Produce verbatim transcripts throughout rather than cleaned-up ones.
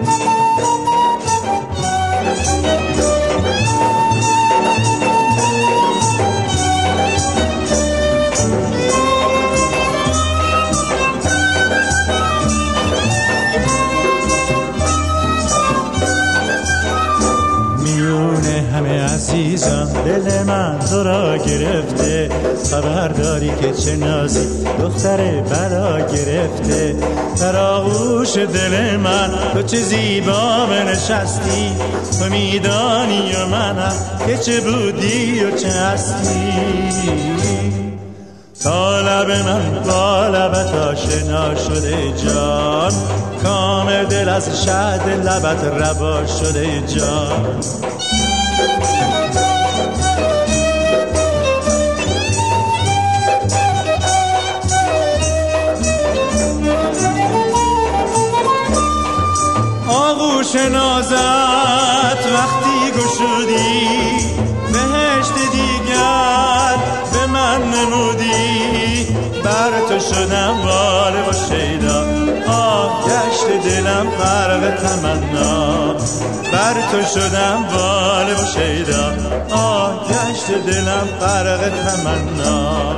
عزیزم دل من تو را گرفته، خبر داری که چه نازی دختر بلا گرفته. در آغوش دل من تو چه زیبا بنشستی، تو میدانی و منم که چه بودی و چه هستی. تا لب من با لبت آشنا شده جان، کام دل از شهد لبت روا شده جان. آغوش نازت وقتی گشودی، بهشت دیگر به من نمودی. بر تو شدم واله و شیدا، آه گشت دلم غرق تمنا. بر تو شدم واله و شیدا، آه گشت دلم غرق تمنا.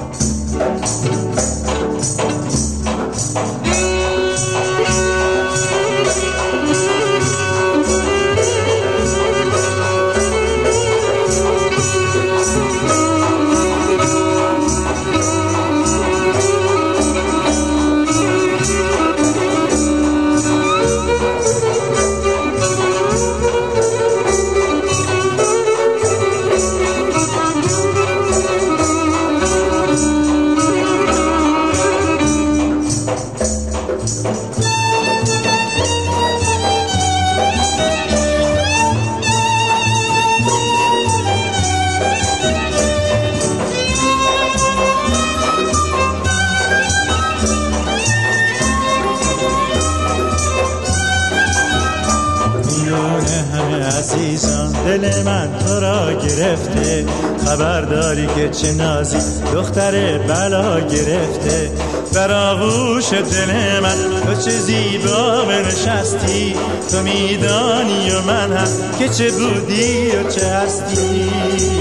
عزیزان دل من تو را گرفته، خبر داری که چه نازی دختر بلا گرفته. در آغوش دل من تو چه زیبا بنشستی، تو میدانی و من هم که چه بودی و چه هستی.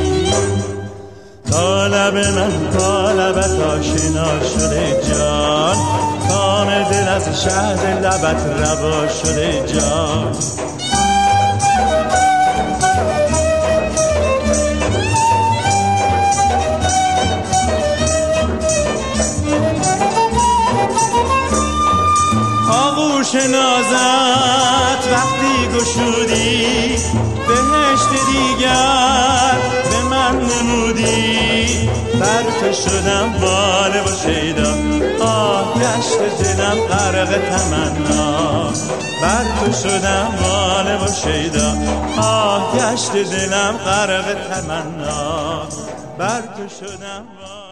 تا لب من با لبت آشنا شده جان، کام دل از شهد لبت روا شده جان. آغوش نازت وقتی گشودی، بهشت دیگر به من نمودی. بر تو شدم واله و شیدا، آه گشت دلم غرق تمنا. بر تو شدم واله و شیدا، آه گشت دلم غرق تمنا. بر تو شدم واله